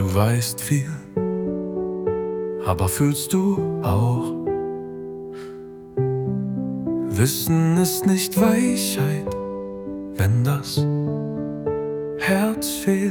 Du weißt viel, aber fühlst du auch? Wissen ist nicht Weichheit, wenn das Herz fehlt.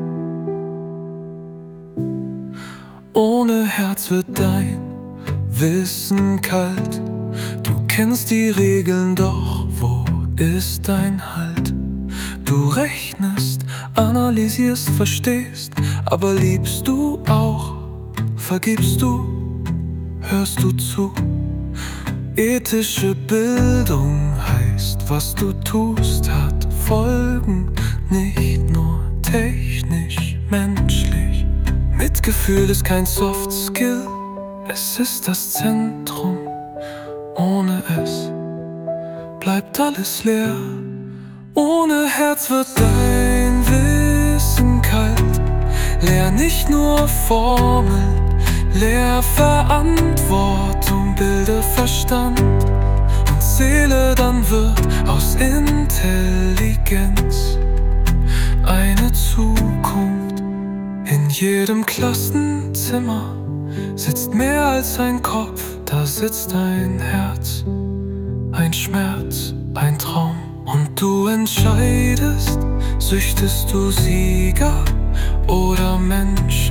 Ohne Herz wird dein Wissen kalt. Du kennst die Regeln, doch wo ist dein Halt? Du rechnest, analysierst, verstehst, aber liebst du auch? Vergibst du? Hörst du zu? Ethische Bildung heißt, was du tust, hat Folgen, nicht nur technisch, menschlich. Mitgefühl ist kein Soft Skill, es ist das Zentrum. Ohne es bleibt alles leer. Ohne Herz wird dein Wissen kalt. Lehr nicht nur Formeln, lehr Verantwortung, bilde Verstand und Seele, dann wird aus Intelligenz eine Zukunft. In jedem Klassenzimmer sitzt mehr als ein Kopf, da sitzt ein Herz, ein Schmerz, ein Traum. Und du entscheidest, züchtest du Sieger oder Menschen.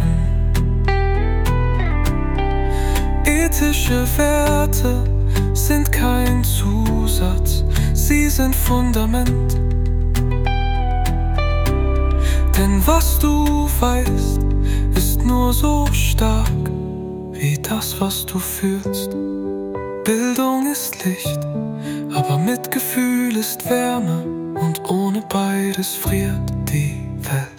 Ethische Werte sind kein Zusatz, sie sind Fundament. Denn was du weißt, ist nur so stark wie das, was du fühlst. Bildung ist Licht, aber Mitgefühl ist Wärme, und ohne beides friert die Welt.